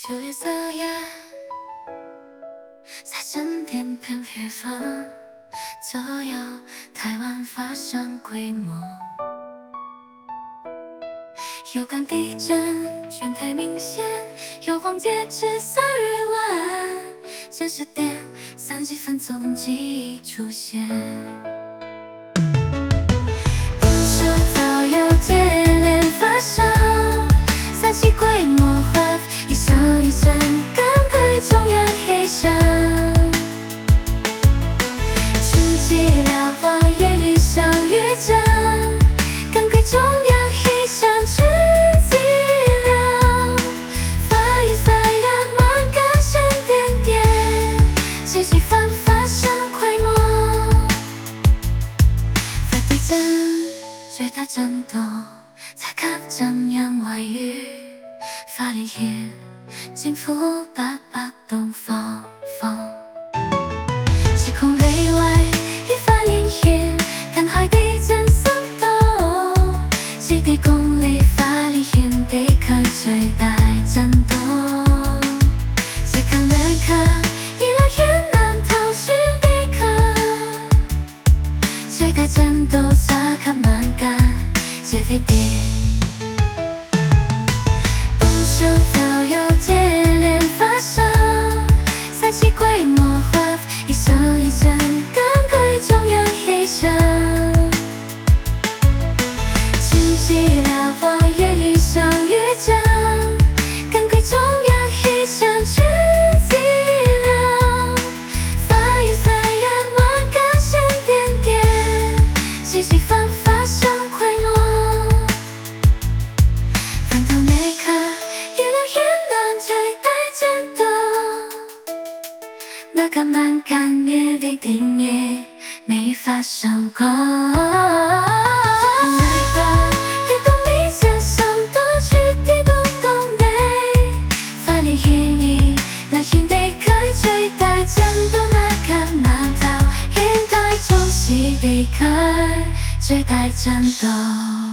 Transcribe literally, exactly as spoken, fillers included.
九月色夜，在沉淀片片风左右，台湾发生规模。有感地震，全台明显，由黄截至三日晚，这时点三几分踪迹出现。不说早有接连发生，三起规模化，一手一阵，感慨中央黑山，春季辽花夜里相遇着，感慨中央黑山之寂寥，发一发呀，满感线点点，细细翻发生规模，发地震，最大震动，才看中央外语，发连夜，金福八八东风风，时空内外，一发连夜，看海地震松动，基地公里发连夜，地壳最大震动，最看那颗，一来越南逃是地壳，最大震动撒看满感，最飞碟。不说早有接连发生，三起规模化，一手一阵，感慨中央黑山，春季辽花夜里相遇着，感慨中央黑山之寂寥，发一发呀，满感线点点，细细翻发生规模，翻透那颗。那个蛮干灭的地面没发生过，那个地动里接上多去地动动内，发连夜那天地壳最大震动，那个南逃现代中西地壳最大震动。